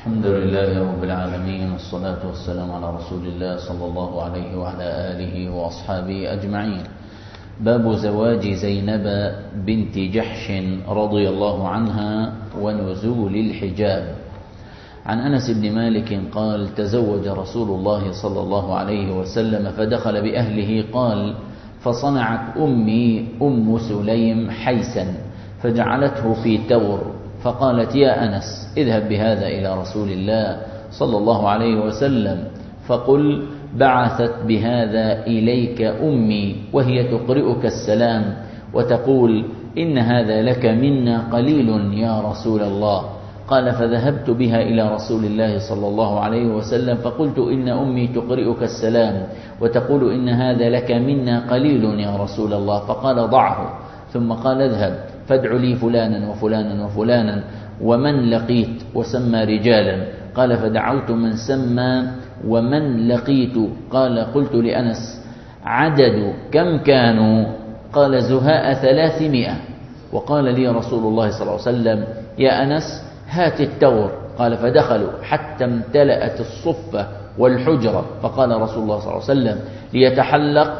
الحمد لله رب العالمين، والصلاة والسلام على رسول الله صلى الله عليه وعلى آله وأصحابه أجمعين. باب زواج زينب بنت جحش رضي الله عنها ونزول الحجاب. عن أنس بن مالك قال: تزوج رسول الله صلى الله عليه وسلم فدخل بأهله، قال: فصنعت أمي أم سليم حيسا فجعلته في تور، فقالت: يا أنس اذهب بهذا إلى رسول الله صلى الله عليه وسلم فقل: بعثت بهذا إليك أمي وهي تقرئك السلام وتقول: إن هذا لك منا قليل يا رسول الله. قال: فذهبت بها إلى رسول الله صلى الله عليه وسلم فقلت: إن أمي تقرئك السلام وتقول: إن هذا لك منا قليل يا رسول الله. فقال: ضعه. ثم قال: اذهب فادع لي فلانا وفلانا وفلانا ومن لقيت، وسمى رجالا. قال: فدعوت من سمى ومن لقيت. قال: قلت لأنس: عدد كم كانوا؟ قال: زهاء 300. وقال لي رسول الله صلى الله عليه وسلم: يا أنس هات التور. قال: فدخلوا حتى امتلأت الصفة والحجرة، فقال رسول الله صلى الله عليه وسلم: ليتحلق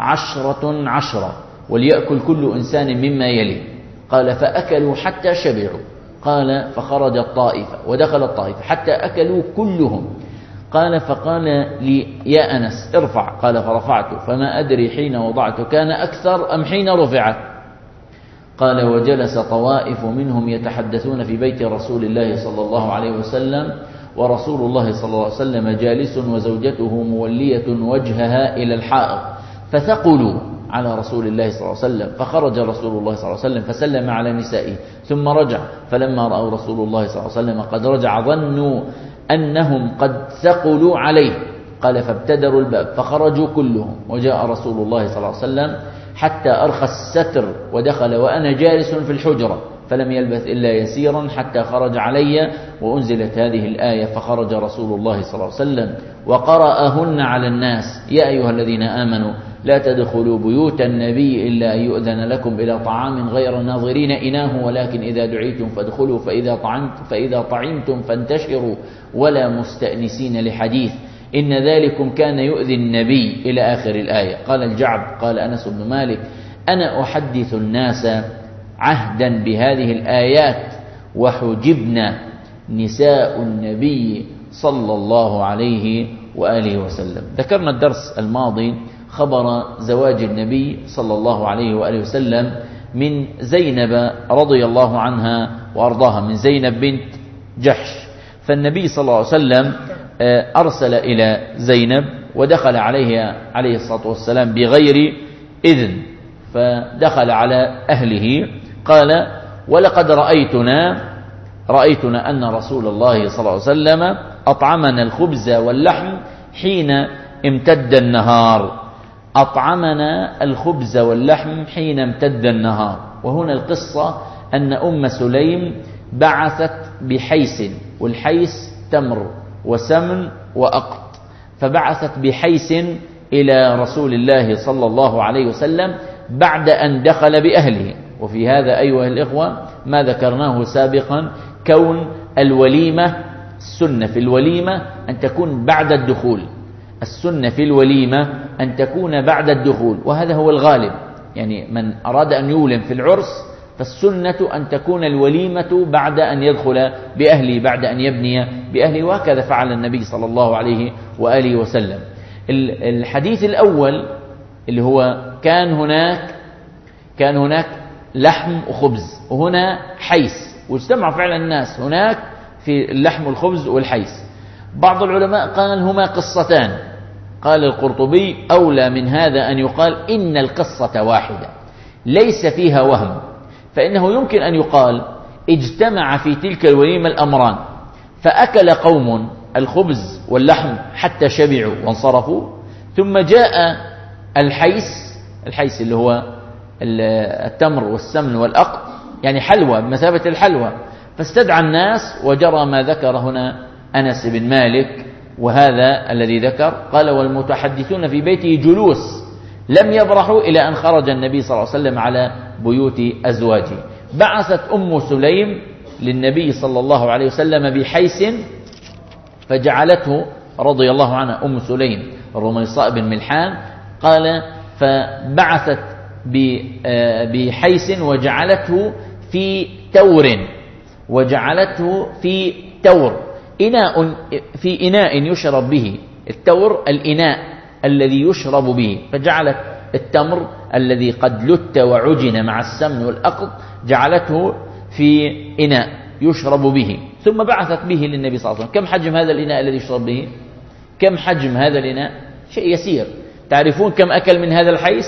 10 وليأكل كل إنسان مما يلي. قال: فأكلوا حتى شبعوا. قال: فخرج الطائفة ودخل الطائفة حتى أكلوا كلهم. قال: فقال لي: يا أنس ارفع. قال: فرفعت، فما أدري حين وضعت كان أكثر أم حين رفعت. قال: وجلس طوائف منهم يتحدثون في بيت رسول الله صلى الله عليه وسلم، ورسول الله صلى الله عليه وسلم جالس وزوجته مولية وجهها إلى الحائط، فثقلوا على رسول الله صلى الله عليه وسلم. فخرج رسول الله صلى الله عليه وسلم فسلم على نسائه ثم رجع، فلما رأوا رسول الله صلى الله عليه وسلم قد رجع ظنوا أنهم قد ثقلوا عليه. قال: فابتدروا الباب فخرجوا كلهم، وجاء رسول الله صلى الله عليه وسلم حتى أرخى الستر ودخل وأنا جالس في الحجرة، فلم يلبث إلا يسيرا حتى خرج علي وأنزلت هذه الآية. فخرج رسول الله صلى الله عليه وسلم وقرأهن على الناس: يا أيها الذين آمنوا لا تدخلوا بيوت النبي إلا أن يؤذن لكم إلى طعام غير ناظرين إناه، ولكن إذا دعيتم فادخلوا، فإذا طعمتم فانتشروا ولا مستأنسين لحديث، إن ذلكم كان يؤذي النبي إلى آخر الآية. قال الجعد: قال أنس بن مالك: أنا أحدث الناس عهدا بهذه الآيات وحجبنا نساء النبي صلى الله عليه وآله وسلم. ذكرنا الدرس الماضي خبر زواج النبي صلى الله عليه وآله وسلم من زينب رضي الله عنها وأرضاها، من زينب بنت جحش. فالنبي صلى الله عليه وسلم أرسل إلى زينب ودخل عليها عليه الصلاة والسلام بغير إذن، فدخل على أهله. قال: ولقد رأيتنا أن رسول الله صلى الله عليه وسلم أطعمنا الخبز واللحم حين امتد النهار. أطعمنا الخبز واللحم حين امتد النهار. وهنا القصة أن أم سليم بعثت بحيس، والحيس تمر وسمن وأقط، فبعثت بحيس إلى رسول الله صلى الله عليه وسلم بعد أن دخل بأهله. وفي هذا أيها الإخوة ما ذكرناه سابقا، كون الوليمة، السنة في الوليمة أن تكون بعد الدخول، السنة في الوليمة أن تكون بعد الدخول، وهذا هو الغالب. يعني من أراد أن يولم في العرس فالسنة أن تكون الوليمة بعد أن يدخل بأهله، بعد أن يبني بأهله، وهكذا فعل النبي صلى الله عليه وآله وسلم. الحديث الأول اللي هو كان هناك لحم وخبز، وهنا حيس، واجتمع فعلا الناس هناك في اللحم والخبز والحيس. بعض العلماء قال هما قصتان. قال القرطبي: أولى من هذا أن يقال إن القصة واحدة ليس فيها وهم، فإنه يمكن أن يقال اجتمع في تلك الوليمة الأمران، فأكل قوم الخبز واللحم حتى شبعوا وانصرفوا، ثم جاء الحيس اللي هو التمر والسمن والأقط، يعني حلوى بمثابة الحلوى، فاستدعى الناس وجرى ما ذكر هنا أنس بن مالك، وهذا الذي ذكر. قال: والمتحدثون في بيته جلوس لم يبرحوا إلى أن خرج النبي صلى الله عليه وسلم على بيوت أزواجه. بعثت أم سليم للنبي صلى الله عليه وسلم بحيس فجعلته رضي الله عنها أم سليم الرميصاء بن ملحان، قال فبعثت بحيس وجعلته في تور في إناء يشرب به. التور الإناء الذي يشرب به، فجعلت التمر الذي قد لت وعجن مع السمن والأقط جعلته في إناء يشرب به، ثم بعثت به للنبي صلى الله عليه وسلم. كم حجم هذا الإناء الذي يشرب به؟ كم حجم هذا الإناء؟ شيء يسير. تعرفون كم أكل من هذا الحيس؟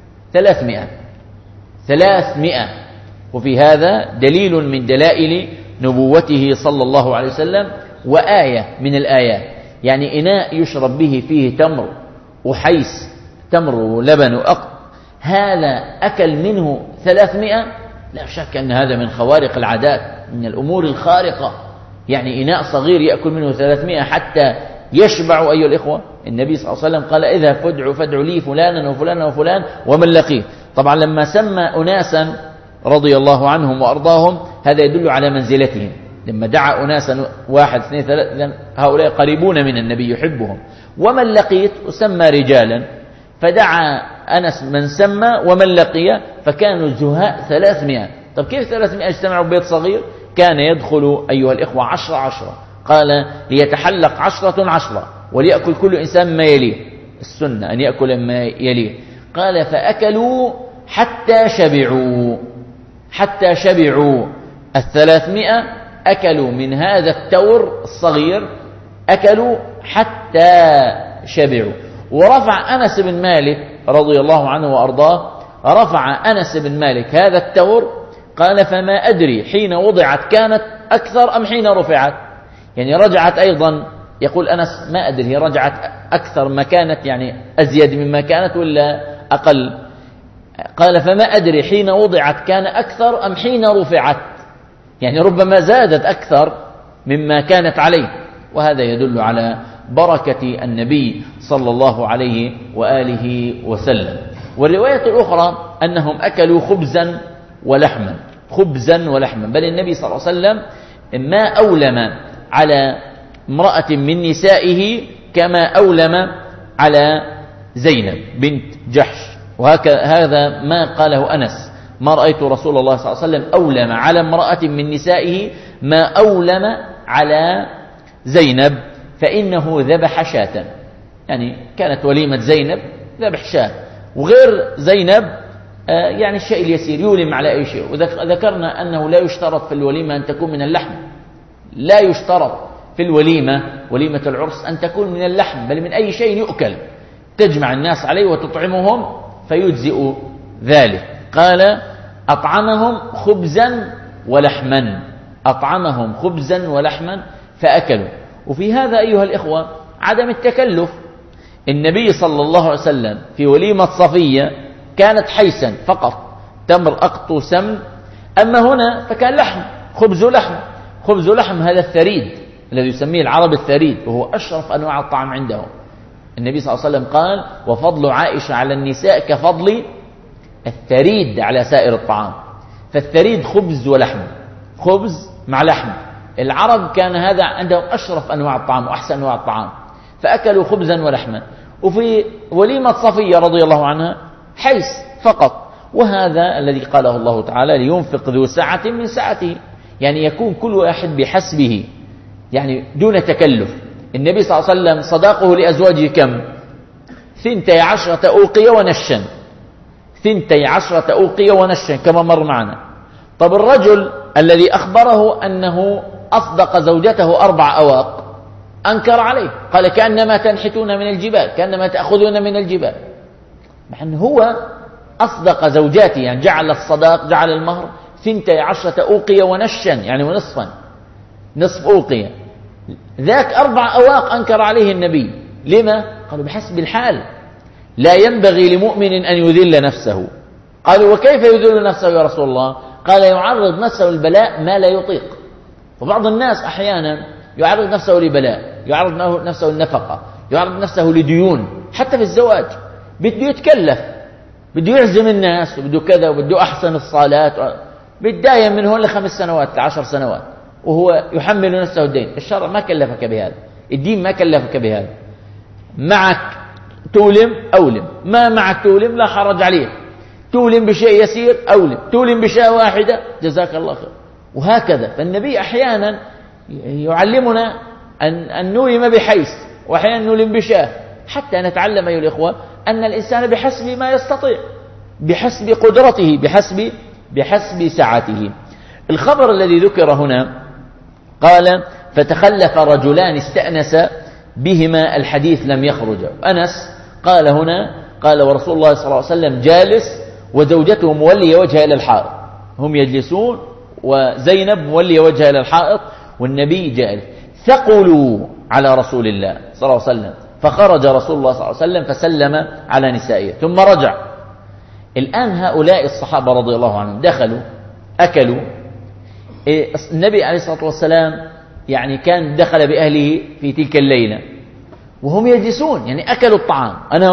300. وفي هذا دليل من دلائل نبوته صلى الله عليه وسلم، وآية من الآيات. يعني إناء يشرب به فيه تمر وحيس، تمر ولبن وأقط، هذا أكل منه 300. لا شك أن هذا من خوارق العادات، من الأمور الخارقة. يعني إناء صغير يأكل منه 300 حتى يشبعوا أيها الإخوة. النبي صلى الله عليه وسلم قال اذهب فادعوا لي فلانا وفلانا وفلان ومن لقيه. طبعا لما سمى أناسا رضي الله عنهم وأرضاهم هذا يدل على منزلتهم. لما دعا أناسا 1 2 3 هؤلاء قريبون من النبي يحبهم. ومن لقيت وسمى رجالا، فدعا أنس من سمى ومن لقي، فكانوا الزهاء 300. طب كيف 300 اجتمعوا ببيت صغير؟ كان يدخل أيها الإخوة 10 قال ليتحلق 10 وليأكل كل إنسان ما يليه، السنة أن يأكل ما يليه. قال فأكلوا حتى شبعوا 300 أكلوا من هذا التور الصغير، أكلوا حتى شبعوا. ورفع أنس بن مالك رضي الله عنه وأرضاه، رفع أنس بن مالك هذا التور، قال فما أدري حين وضعت كانت أكثر أم حين رفعت. يعني رجعت أيضا، يقول أنس ما أدري هي رجعت أكثر ما كانت، يعني أزيد مما كانت ولا أقل. قال فما أدري حين وضعت كان أكثر أم حين رفعت، يعني ربما زادت أكثر مما كانت عليه. وهذا يدل على بركة النبي صلى الله عليه وآله وسلم. والرواية الأخرى أنهم أكلوا خبزا ولحما، بل النبي صلى الله عليه وسلم ما أولم على امرأة من نسائه كما أولم على زينب بنت جحش. وهذا ما قاله أنس، ما رأيت رسول الله صلى الله عليه وسلم أولم على امرأة من نسائه ما أولم على زينب، فإنه ذبح شاة. يعني كانت وليمة زينب ذبح شاة، وغير زينب يعني الشيء اليسير يولم على أي شيء. وذكرنا أنه لا يشترط في الوليمة أن تكون من اللحم، لا يشترط في الوليمة وليمة العرس أن تكون من اللحم، بل من أي شيء يؤكل تجمع الناس عليه وتطعمهم فيجزئ ذلك. قال أطعمهم خبزا ولحما فأكلوا. وفي هذا أيها الإخوة عدم التكلف. النبي صلى الله عليه وسلم في وليمة صفية كانت حيسا فقط، تمر أقط وسمن. أما هنا فكان لحم، خبز لحم هذا الثريد الذي يسميه العرب الثريد، وهو أشرف أنواع الطعام عندهم. النبي صلى الله عليه وسلم قال وفضل عائشة على النساء كفضل الثريد على سائر الطعام. فالثريد خبز ولحم، خبز مع لحم. العرب كان هذا عندهم أشرف أنواع الطعام وأحسن أنواع الطعام، فأكلوا خبزا ولحما. وفي وليمة صفية رضي الله عنها حيس فقط. وهذا الذي قاله الله تعالى لينفق ذو سعة من سعته، يعني يكون كل واحد بحسبه، يعني دون تكلف. النبي صلى الله عليه وسلم صداقه لأزواجه كم؟ 12 أوقية ونشا، 12 أوقية ونشا كما مر معنا. طب الرجل الذي أخبره أنه أصدق زوجته 4 أواق أنكر عليه، قال كأنما تنحتون من الجبال، كأنما تأخذون من الجبال، مع أنه هو أصدق زوجاته، يعني جعل الصداق، جعل المهر 12 أوقية ونشا، يعني ونصفا، نصف أوقية. ذاك 4 أواق أنكر عليه النبي. لما؟ قالوا بحسب الحال، لا ينبغي لمؤمن أن يذل نفسه. قالوا وكيف يذل نفسه يا رسول الله؟ قال يعرض نفسه للبلاء ما لا يطيق. وبعض الناس أحيانا يعرض نفسه لبلاء، يعرض نفسه للنفقة، يعرض نفسه لديون، حتى في الزواج بده يتكلف، بده يعزم الناس، وبده كذا، وبده أحسن الصالات، بيتداين من هون ل5 سنوات ل10 سنوات، وهو يحمل نفسه الدين. الشرع ما كلفك بهذا، الدين ما كلفك بهذا. معك تولم أولم، ما معك تولم لا حرج عليك، تولم بشيء يسير أولم، تولم بشاة واحدة جزاك الله خير، وهكذا. فالنبي أحيانا يعلمنا أن نولم بحيث، وأحيانا نولم بشاة، حتى نتعلم أيها الإخوة أن الإنسان بحسب ما يستطيع، بحسب قدرته، بحسب سعته. الخبر الذي ذكر هنا قال فتخلف رجلان استأنس بهما الحديث لم يخرج. أنس قال هنا قال ورسول الله صلى الله عليه وسلم جالس وزوجته مولية وجهها إلى الحائط، هم يجلسون وزينب مولية وجهها إلى الحائط والنبي جالس، ثقلوا على رسول الله صلى الله عليه وسلم، فخرج رسول الله صلى الله عليه وسلم فسلم على نسائه ثم رجع. الآن هؤلاء الصحابة رضي الله عنهم دخلوا أكلوا، النبي عليه الصلاة والسلام يعني كان دخل بأهله في تلك الليلة وهم يجلسون، يعني أكلوا الطعام، أنا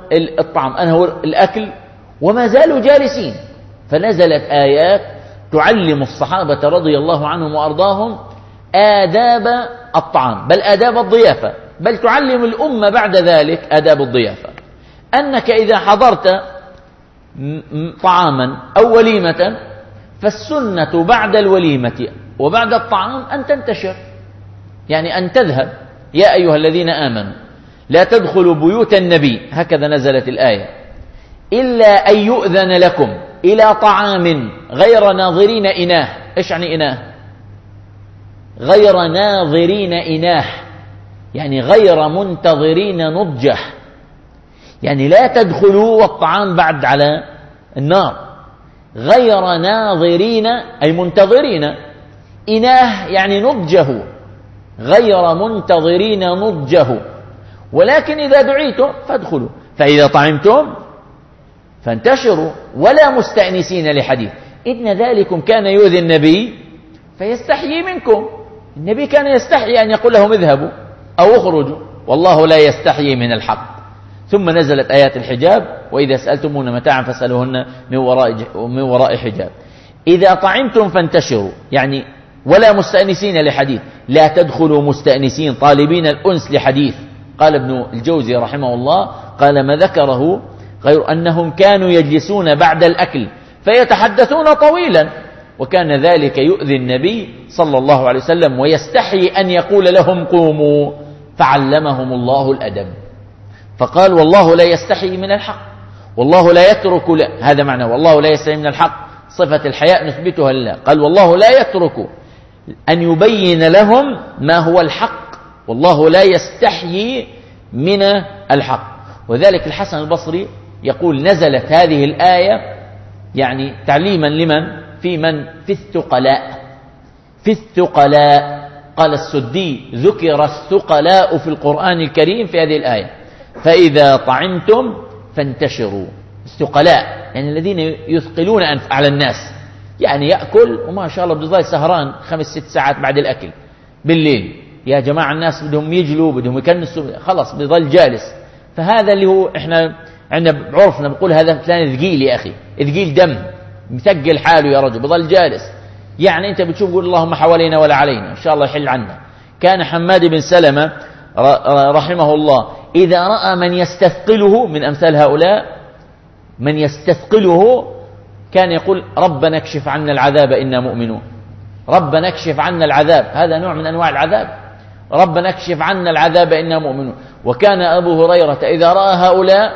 هو الأكل، وما زالوا جالسين. فنزلت آيات تعلم الصحابة رضي الله عنهم وأرضاهم آداب الطعام، بل آداب الضيافة، بل تعلم الأمة بعد ذلك آداب الضيافة، أنك إذا حضرت طعاما أو وليمة فالسنة بعد الوليمة وبعد الطعام أن تنتشر، يعني أن تذهب. يا أيها الذين آمنوا لا تدخلوا بيوت النبي، هكذا نزلت الآية، إلا أن يؤذن لكم إلى طعام غير ناظرين إناه. إيش يعني إناه؟ غير ناظرين إناه، يعني غير منتظرين نضجه، يعني لا تدخلوا والطعام بعد على النار، غير ناظرين أي منتظرين، إناه يعني نضجه، غير منتظرين نضجه، ولكن إذا دعيتم فادخلوا، فإذا طعمتم فانتشروا ولا مستأنسين لحديث، إن ذلكم كان يؤذي النبي فيستحيي منكم. النبي كان يستحيي أن يقول لهم اذهبوا أو اخرجوا، والله لا يستحيي من الحق. ثم نزلت آيات الحجاب وإذا سألتمون متاعا فاسألوهن من وراء حجاب. إذا طعمتم فانتشروا، يعني ولا مستأنسين لحديث، لا تدخلوا مستأنسين طالبين الأنس لحديث. قال ابن الجوزي رحمه الله قال ما ذكره غير أنهم كانوا يجلسون بعد الأكل فيتحدثون طويلا، وكان ذلك يؤذي النبي صلى الله عليه وسلم ويستحي أن يقول لهم قوموا، فعلمهم الله الأدب. فقال والله لا يستحي من الحق، والله لا يترك هذا معنى والله لا يستحي من الحق، صفة الحياء نثبتها لله. قال والله لا يترك أن يبين لهم ما هو الحق، والله لا يستحيي من الحق. وذلك الحسن البصري يقول نزلت هذه الآية يعني تعليما لمن في الثقلاء، في الثقلاء. قال السدي ذكر الثقلاء في القرآن الكريم في هذه الآية، فإذا طعمتم فانتشروا. الثقلاء يعني الذين يثقلون على الناس، يعني يأكل وما شاء الله بيظل سهران 5-6 ساعات بعد الأكل بالليل، يا جماعة الناس بدهم يجلوا بدهم يكنسوا، خلص بيظل جالس. فهذا اللي هو احنا عندنا بعرفنا بنقول هذا فلان ثقيل، يا أخي ثقيل دم، مثقل حاله يا رجل، بيظل جالس. يعني أنت بتشوف قول اللهم حوالينا ولا علينا، إن شاء الله يحل عنا. كان حماد بن سلمة رحمه الله إذا رأى من يستثقله من أمثال هؤلاء، من يستثقله كان يقول ربنا اكشف عنا العذاب إنا مؤمنون، ربنا اكشف عنا العذاب، هذا نوع من أنواع العذاب، ربنا اكشف عنا العذاب إنا مؤمنون. وكان أبو هريرة إذا رأى هؤلاء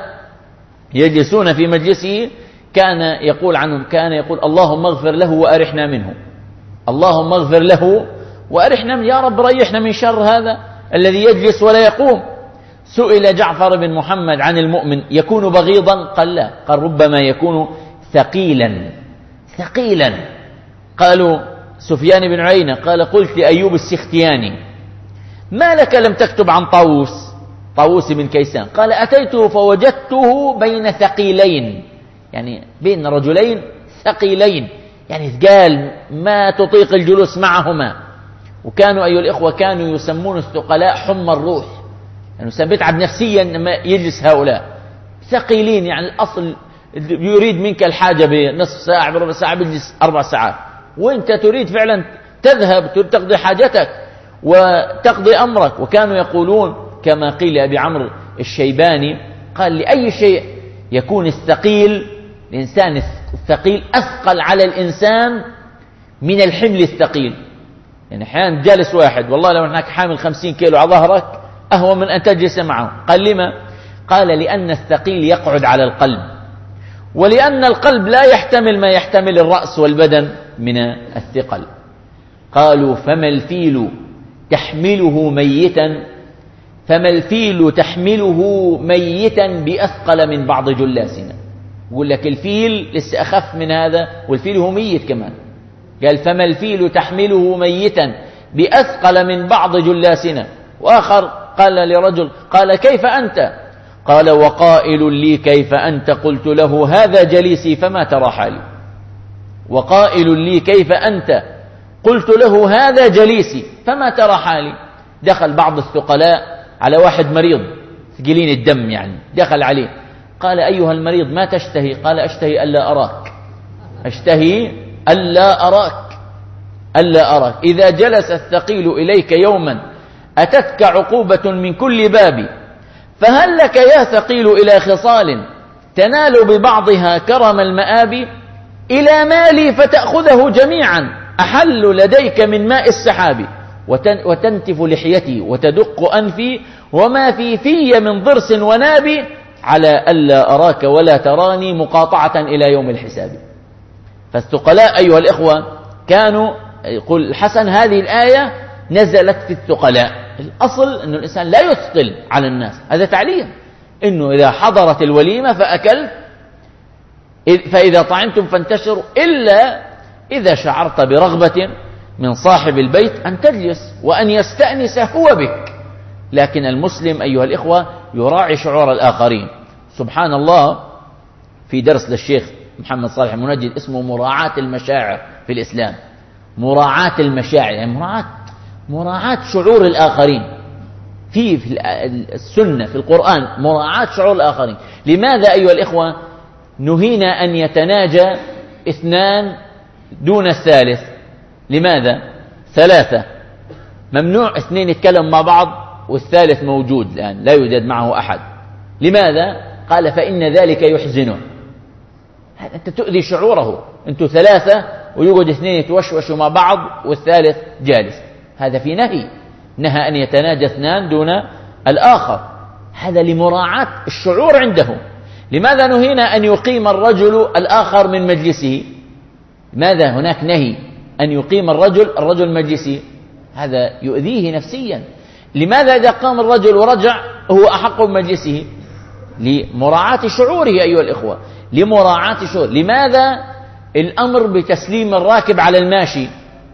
يجلسون في مجلسه كان يقول عنهم، كان يقول اللهم اغفر له وأرحنا منه، اللهم اغفر له وأرحنا منه، يا رب ريحنا من شر هذا الذي يجلس ولا يقوم. سئل جعفر بن محمد عن المؤمن يكون بغيضا؟ قال لا، قال ربما يكون ثقيلا. ثقيلا. قالوا سفيان بن عيينة قال قلت لأيوب السختياني ما لك لم تكتب عن طاووس بن كيسان؟ قال أتيته فوجدته بين ثقيلين، يعني بين رجلين ثقيلين، يعني ثقال ما تطيق الجلوس معهما. وكانوا أيها الإخوة كانوا يسمون الثقلاء حمى الروح، يعني بيتعب نفسيا لما يجلس هؤلاء ثقيلين. يعني الأصل يريد منك الحاجة بنصف ساعة بربع ساعة بيجلس 4 ساعات، وانت تريد فعلا تذهب تريد تقضي حاجتك، وتقضي أمرك. وكانوا يقولون كما قيل لأبي عمرو الشيباني، قال لأي شيء يكون الثقيل، الإنسان الثقيل أثقل على الإنسان من الحمل الثقيل. يعني أحيانا جالس واحد والله لو هناك حامل 50 كيلو على ظهرك أهون من أن تجلس معه. قال لما؟ قال لأن الثقيل يقعد على القلب، ولأن القلب لا يحتمل ما يحتمل الرأس والبدن من الثقل. قالوا فما الفيل تحمله ميتا، فما الفيل تحمله ميتا بأثقل من بعض جلاسنا. يقول لك الفيل لسه أخف من هذا، والفيل هو ميت كمان. قال فما الفيل تحمله ميتا بأثقل من بعض جلاسنا. وآخر قال لرجل، قال كيف أنت؟ قال وقائل لي كيف أنت؟ قلت له هذا جليسي فما ترى حالي. وقائل لي كيف أنت؟ قلت له هذا جليسي فما ترى حالي. دخل بعض الثقلاء على واحد مريض ثقيلين الدم، يعني دخل عليه قال أيها المريض ما تشتهي؟ قال أشتهي ألا أراك، أشتهي ألا أراك، ألا أراك. إذا جلس الثقيل إليك يوما أتتك عقوبة من كل باب، فهل لك يا ثقيل إلى خصال تنال ببعضها كرم المآب؟ إلى مالي فتأخذه جميعا أحل لديك من ماء السحاب، وتنتف لحيتي وتدق أنفي، وما في من ضرس وناب، على ألا أراك ولا تراني مقاطعة إلى يوم الحساب. فالثقلاء أيها الإخوة كانوا يقول الحسن هذه الآية نزلت في الثقلاء. الأصل أن الإنسان لا يثقل على الناس، هذا تعليم، أنه إذا حضرت الوليمة فأكلت، فإذا طعمتم فانتشروا، إلا إذا شعرت برغبة من صاحب البيت أن تجلس وأن يستأنس هو بك. لكن المسلم أيها الإخوة يراعي شعور الآخرين. سبحان الله، في درس للشيخ محمد صالح المنجد اسمه مراعاة المشاعر في الإسلام. مراعاة المشاعر يعني مراعاة شعور الآخرين. في السنة في القرآن مراعاة شعور الآخرين. لماذا أيها الإخوة نهينا أن يتناجى اثنان دون الثالث؟ لماذا؟ ثلاثة ممنوع اثنين يتكلم مع بعض والثالث موجود الآن لا يوجد معه أحد. لماذا؟ قال فإن ذلك يحزنه، أنت تؤذي شعوره. أنتوا ثلاثة ويوجد اثنين يتوشوشوا مع بعض والثالث جالس، هذا في نهى أن يتناجى اثنان دون الآخر، هذا لمراعاة الشعور عنده. لماذا نهينا أن يقيم الرجل الآخر من مجلسه؟ ماذا هناك نهي أن يقيم الرجل مجلسه؟ هذا يؤذيه نفسيا. لماذا إذا قام الرجل ورجع هو أحق بمجلسه؟ لمراعاة شعوره أيها الإخوة، لمراعاة شعور. لماذا الأمر بتسليم الراكب على الماشي؟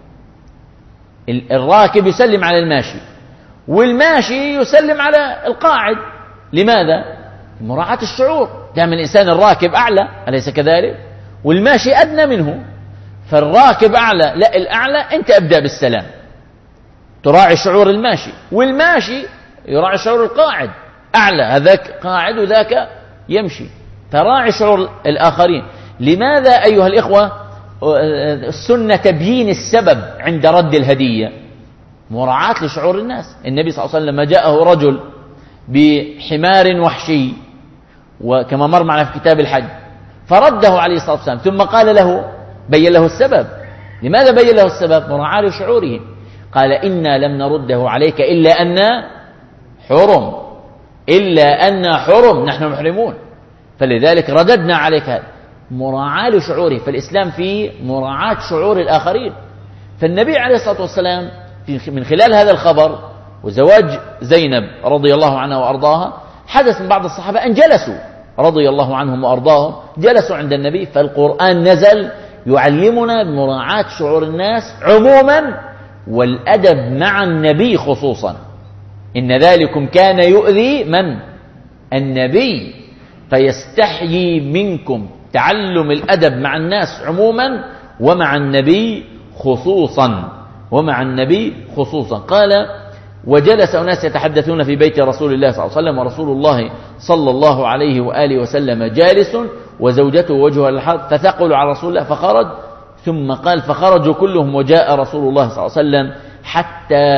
الراكب يسلم على الماشي والماشي يسلم على القاعد. لماذا؟ مراعاة الشعور. دائما الإنسان الراكب أعلى أليس كذلك؟ والماشي أدنى منه، فالراكب أعلى، لا الأعلى أنت أبدأ بالسلام، تراعي شعور الماشي، والماشي يراعي شعور القاعد، أعلى هذاك قاعد وذاك يمشي، تراعي شعور الآخرين. لماذا أيها الإخوة السنة تبيين السبب عند رد الهدية؟ مراعاة لشعور الناس. النبي صلى الله عليه وسلم لما جاءه رجل بحمار وحشي، وكما مر معنا في كتاب الحج، فرده عليه الصلاة والسلام، ثم قال له بين له السبب. لماذا بين له السبب؟ مراعاة لشعوره. قال إنا لم نرده عليك إلا أن حرم، إلا أن حرم، نحن محرمون، فلذلك رددنا عليك هذا. مراعاة لشعوره. فالإسلام فيه مراعاة شعور الآخرين. فالنبي عليه الصلاة والسلام من خلال هذا الخبر وزواج زينب رضي الله عنها وأرضاها، حدث من بعض الصحابة أن جلسوا رضي الله عنهم وأرضاهم، جلسوا عند النبي، فالقرآن نزل يعلمنا بمراعاة شعور الناس عموما والأدب مع النبي خصوصا. إن ذلكم كان يؤذي من؟ النبي، فيستحيي منكم تعلم الأدب مع الناس عموما ومع النبي خصوصا، ومع النبي خصوصا. قال وجلس أناس يتحدثون في بيت رسول الله صلى الله عليه وسلم، ورسول الله صلى الله عليه وآله وسلم جالس وزوجته وجهها للحرب، فثقلوا على رسول الله فخرج. ثم قال فخرجوا كلهم وجاء رسول الله صلى الله عليه وسلم حتى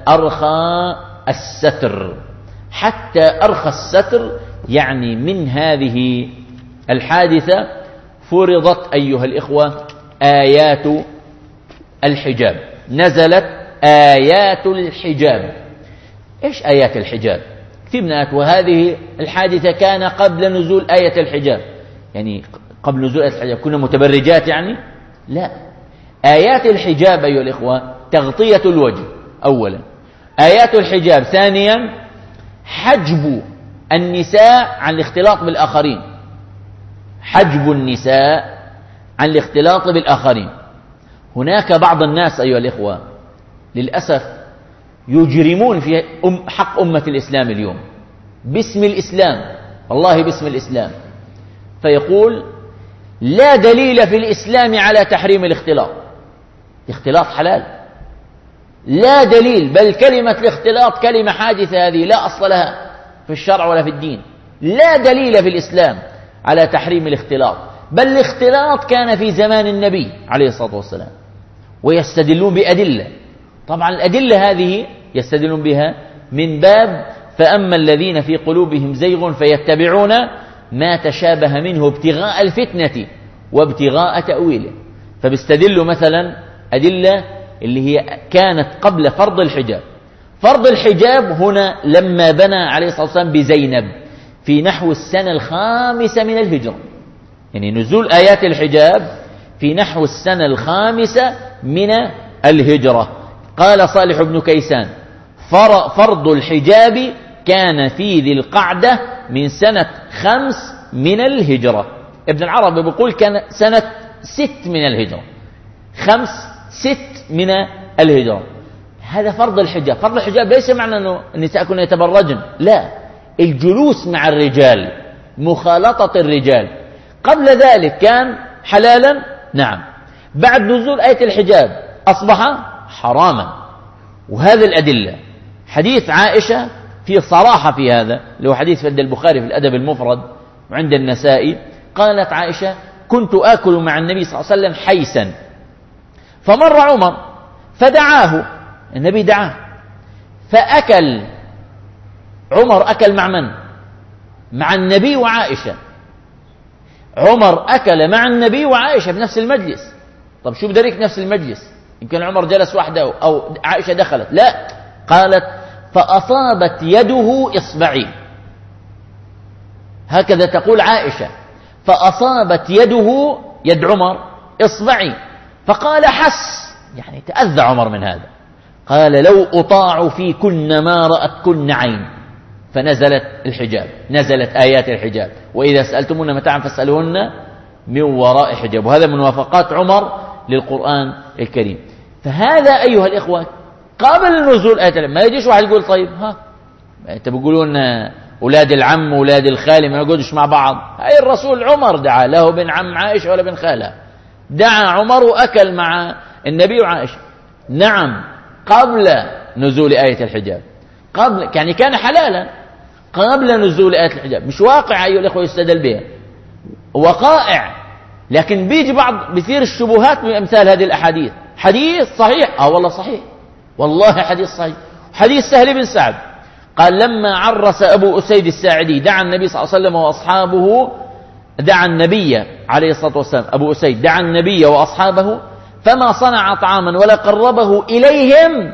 أرخى الستر، حتى أرخى الستر، يعني من هذه الحادثة فرضت أيها الإخوة آيات الحجاب، نزلت آيات الحجاب. إيش آيات الحجاب؟ كثير من آيات، وهذه الحادثة كان قبل نزول آية الحجاب، يعني قبل نزول آية الحجاب كنا متبرجات يعني؟ لا، آيات الحجاب أيها الإخوة تغطية الوجه أولا، آيات الحجاب ثانيا حجب النساء عن الاختلاط بالآخرين، حجب النساء عن الاختلاط بالآخرين. هناك بعض الناس أيها الإخوة للأسف يجرمون في حق أمة الإسلام اليوم باسم الإسلام، والله باسم الإسلام، فيقول لا دليل في الإسلام على تحريم الاختلاط، الاختلاط حلال، لا دليل، بل كلمة الاختلاط كلمة حادثة، هذه لا أصل لها في الشرع ولا في الدين، لا دليل في الإسلام على تحريم الاختلاط، بل الاختلاط كان في زمان النبي عليه الصلاة والسلام، ويستدلون بأدلة. طبعا الأدلة هذه يستدلون بها من باب فأما الذين في قلوبهم زيغ فيتبعون ما تشابه منه ابتغاء الفتنة وابتغاء تأويله، فبيستدلوا مثلا أدلة اللي هي كانت قبل فرض الحجاب. فرض الحجاب هنا لما بنى عليه الصلاة والسلام بزينب في نحو السنة 5 من الهجرة، يعني نزول آيات الحجاب في نحو السنة 5 من الهجرة. قال صالح بن كيسان فرض الحجاب كان في ذي القعدة من سنة 5 من الهجرة. ابن العربي بيقول كان سنة 6 من الهجرة، 6 من الهجرة. هذا فرض الحجاب. فرض الحجاب ليس معنى أنه النساء كن يتبرجن، لا، الجلوس مع الرجال، مخالطة الرجال. قبل ذلك كان حلالا، نعم، بعد نزول آية الحجاب أصبح حراما. وهذا الأدلة حديث عائشة في صراحة في هذا، لو حديث عند البخاري في الأدب المفرد وعند النسائي، قالت عائشة كنت آكل مع النبي صلى الله عليه وسلم حيسا، فمر عمر فدعاه، النبي دعاه فأكل. عمر أكل مع من؟ مع النبي وعائشة. عمر أكل مع النبي وعائشة في نفس المجلس. طب شو بدريك نفس المجلس؟ يمكن عمر جلس وحده أو عائشة دخلت، لا، قالت فأصابت يده إصبعي، هكذا تقول عائشة، فأصابت يده، يد عمر، إصبعي، فقال حس، يعني تأذى عمر من هذا، قال لو أطاع في كن ما رأت كن عين. فنزلت الحجاب، نزلت آيات الحجاب، وإذا سألتمون متاعا فاسألوهن من وراء حجاب. وهذا من موافقات عمر للقرآن الكريم. فهذا أيها الإخوة قبل نزول آيات الحجاب. ما يجيش واحد يقول طيب أنت بيقولون أولاد العم وأولاد الخالة ما يقعدوش مع بعض. هاي الرسول عمر دعا له بن عم عائشة ولا بن خالة، دعا عمر وأكل مع النبي وعائشة، نعم، قبل نزول آية الحجاب، قبل، يعني كان حلالا قبل نزول آية الحجاب. مش واقع أيها الأخوة يستدل بها، وقائع، لكن بيجي بعض بيثير الشبهات من أمثال هذه الأحاديث. حديث صحيح، والله صحيح، والله حديث صحيح. حديث سهل بن سعد قال لما عرس أبو أسيد الساعدي دعا النبي صلى الله عليه وسلم وأصحابه، دعا النبي عليه الصلاة والسلام، أبو أسيد دعا النبي وأصحابه فما صنع طعاما ولا قربه إليهم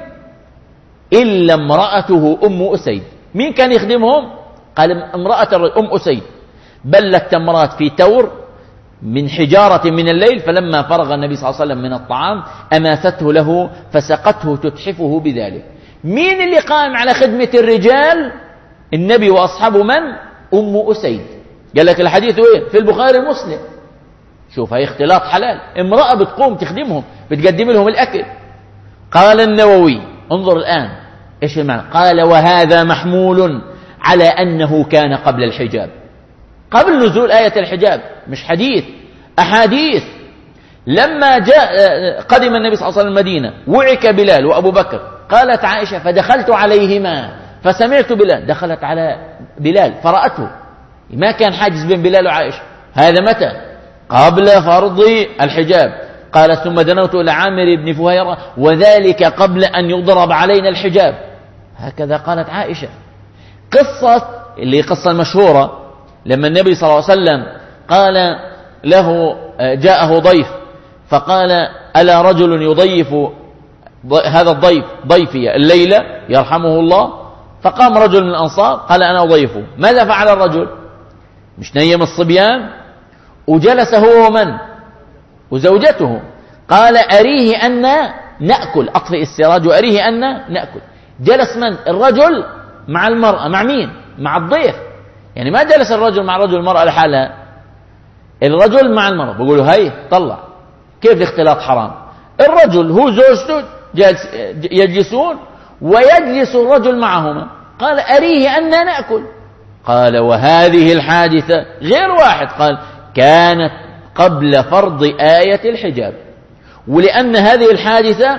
إلا امرأته أم أسيد. مين كان يخدمهم؟ قال امرأة أم أسيد بلت تمرات في تور من حجارة من الليل، فلما فرغ النبي صلى الله عليه وسلم من الطعام أماثته له فسقته تتحفه بذلك. مين اللي قائم على خدمة الرجال؟ النبي وأصحابه من؟ أم أسيد. قال لك الحديث إيه؟ في البخاري ومسلم. شوف، هي اختلاط حلال، امرأة بتقوم تخدمهم، بتقدم لهم الأكل. قال النووي، انظر الآن إيش المعنى، قال وهذا محمول على أنه كان قبل الحجاب، قبل نزول آية الحجاب، مش حديث، أحاديث. لما جاء قدم النبي صلى الله عليه وسلم المدينة وعك بلال وأبو بكر، قالت عائشة فدخلت عليهما فسمعت بلال، دخلت على بلال فرأته، ما كان حاجز بين بلال وعائشة. هذا متى؟ قبل فرض الحجاب. قال ثم دنوت إلى عامر بن فهيرة وذلك قبل أن يضرب علينا الحجاب. هكذا قالت عائشة. قصة اللي قصة المشهورة لما النبي صلى الله عليه وسلم قال له جاءه ضيف فقال ألا رجل يضيف هذا الضيف ضيفي الليلة يرحمه الله؟ فقام رجل من الأنصار قال أنا أضيفه. ماذا فعل الرجل؟ مش نيم الصبيان وجلس هو ومن وزوجته. قال أريه أن نأكل، أطفئ السراج وأريه أن نأكل. جلس من؟ الرجل مع المرأة. مع مين؟ مع الضيف. يعني ما جلس الرجل مع رجل المرأة لحالها، الرجل مع المرأة. بيقولوا هاي طلع كيف الاختلاط حرام. الرجل هو زوجته يجلسون ويجلس الرجل معهما. قال أريه أن نأكل. قال وهذه الحادثة غير واحد، قال كانت قبل فرض آية الحجاب. ولأن هذه الحادثة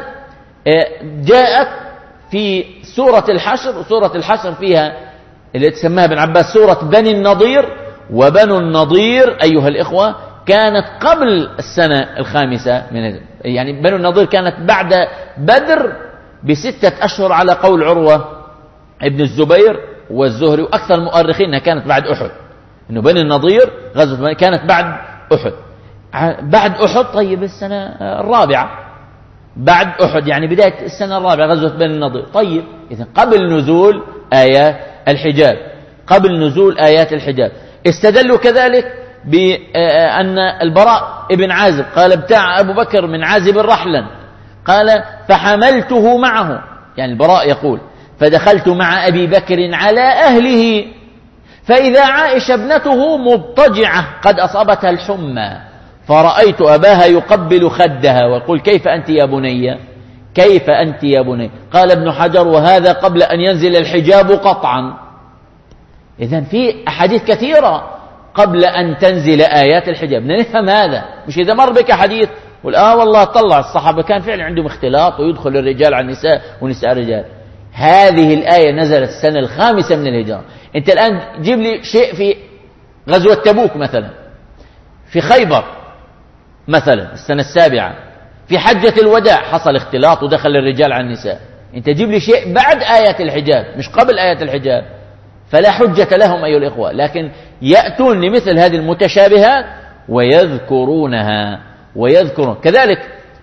جاءت في سورة الحشر، وسورة الحشر فيها اللي تسمىها ابن عباس سورة بني النضير. وبنو النضير أيها الإخوة كانت قبل السنة الخامسة يعني بنو النضير كانت بعد بدر ب6 أشهر على قول عروة ابن الزبير والزهري وأكثر المؤرخين أنها كانت بعد أحد. إنه بني النضير غزوة كانت بعد أحد. بعد أحد طيب السنة الرابعة بعد أحد يعني بداية السنة الرابعة غزوة بني النضير. طيب إذن قبل نزول آيات الحجاب، قبل نزول آيات الحجاب. استدلوا كذلك بأن البراء ابن عازب قال ابتاع أبو بكر من عازب رحلا، قال فحملته معه، يعني البراء يقول فدخلت مع أبي بكر على أهله فإذا عائشة ابنته مضطجعة قد أصابتها الحمى فرأيت أباها يقبل خدها ويقول كيف أنت يا بني، كيف أنت يا بني. قال ابن حجر وهذا قبل أن ينزل الحجاب قطعا. إذن في أحاديث كثيرة قبل أن تنزل آيات الحجاب. بدنا نفهم هذا، مش إذا مر بك حديث قل والله طلع الصحابة كان فعلا عندهم اختلاط ويدخل الرجال على النساء ونساء الرجال. هذه الآية نزلت السنة الخامسة من الهجرة. أنت الآن جيب لي شيء في غزوة تبوك مثلا، في خيبر مثلا السنة السابعة، في حجة الوداع حصل اختلاط ودخل الرجال على النساء. أنت جيب لي شيء بعد آيات الحجاب مش قبل آيات الحجاب، فلا حجة لهم أيها الإخوة. لكن يأتون لمثل هذه المتشابهات ويذكرونها كذلك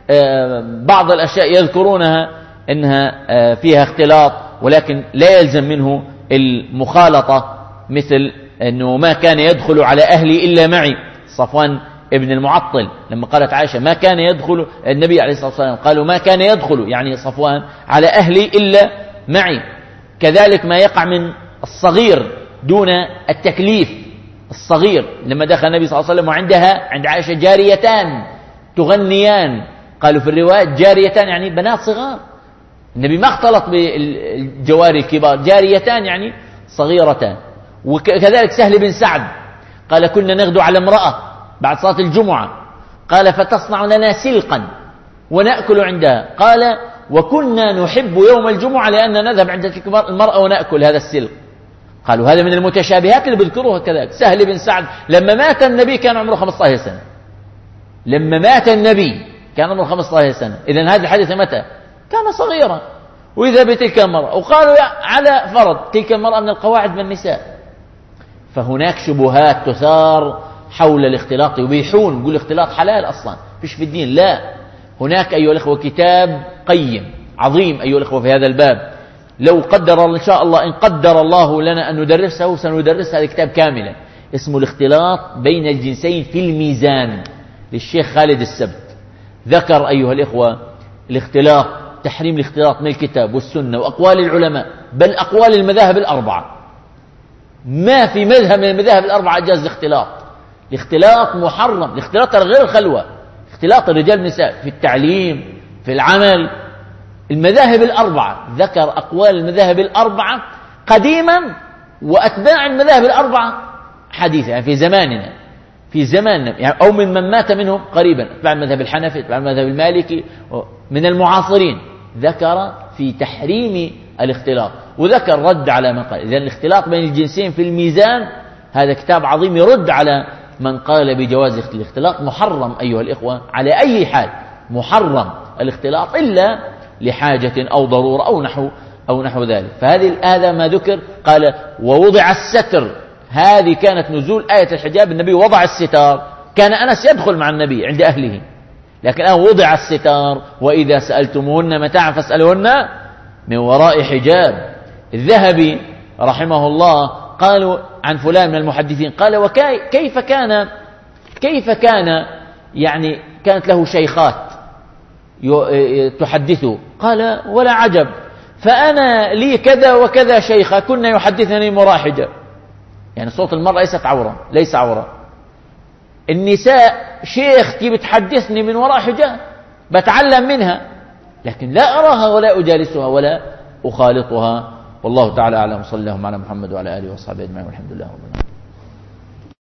بعض الأشياء يذكرونها إنها فيها اختلاط ولكن لا يلزم منه المخالطة، مثل أنه ما كان يدخل على أهلي إلا معي. صفوان ابن المعطل لما قالت عائشة ما كان يدخل النبي عليه الصلاة والسلام قالوا ما كان يدخل يعني صفوان على أهلي إلا معي. كذلك ما يقع من الصغير دون التكليف. الصغير لما دخل النبي صلى الله عليه وسلم وعندها عند عائشة جاريتان تغنيان، قالوا في الرواية جاريتان يعني بنات صغار، النبي ما اختلط بالجواري الكبار، جاريتان يعني صغيرتان. وكذلك سهل بن سعد قال كنا نغدو على امرأة بعد صلاة الجمعة، قال فتصنع لنا سلقا ونأكل عندها، قال وكنا نحب يوم الجمعة لأن نذهب عند كبار المرأة ونأكل هذا السلق. قالوا هذا من المتشابهات اللي بذكروها. كذلك سهل بن سعد لما مات النبي كان عمره 15 سنة، لما مات النبي كان عمره 15 سنة. إذن هذا الحديث متى؟ كان صغيرا. وإذا بتلك المرأة وقالوا على فرض تلك المرأة من القواعد من النساء، فهناك شبهات تثار حول الاختلاط. يبيحون يقول الاختلاط حلال أصلا فيش في الدين. لا، هناك أيها الأخوة كتاب قيم عظيم أيها الأخوة في هذا الباب، لو قدر إن شاء الله إن قدر الله لنا أن ندرسه سندرس هذا الكتاب كاملا، اسمه الاختلاط بين الجنسين في الميزان للشيخ خالد السبت. ذكر أيها الإخوة الاختلاط، تحريم الاختلاط من الكتاب والسنة وأقوال العلماء، بل أقوال المذاهب الأربعة. ما في مذهب من المذاهب الأربعة جاز الاختلاط. الاختلاط محرم. الاختلاط غير الخلوة، اختلاط الرجال والنساء في التعليم في العمل. المذاهب الأربعة ذكر أقوال المذاهب الأربعة قديما وأتباع المذاهب الأربعة حديثا، يعني في زماننا يعني أو من مات منهم قريبا، أتباع المذهب الحنفي أتباع المذهب المالكي من المعاصرين، ذكر في تحريم الاختلاط وذكر رد على من قال. إذن الاختلاط بين الجنسين في الميزان هذا كتاب عظيم يرد على من قال بجواز الاختلاط. محرم أيها الإخوة على أي حال. محرم الاختلاط إلا لحاجة أو ضرورة أو نحو ذلك. هذا ما ذكر. قال ووضع الستر، هذه كانت نزول آية الحجاب، النبي وضع الستار، كان أنس يدخل مع النبي عند أهله، لكن الآن وضع الستار. وإذا سألتموهن متاعا فاسألوهن من وراء حجاب. الذهبي رحمه الله قالوا عن فلان من المحدثين قال كيف كان يعني كانت له شيخات تحدثه؟ قال ولا عجب، فأنا لي كذا وكذا شيخة كنا يحدثني مراحجة. يعني صوت المرأة ليس عورة. النساء شيختي بتحدثني من وراء حجاب، بتعلم منها، لكن لا أراها ولا أجالسها ولا أخالطها. والله تعالى أعلم. صلى الله على محمد وعلى آله وصحبه أجمعين والحمد لله رب العالمين.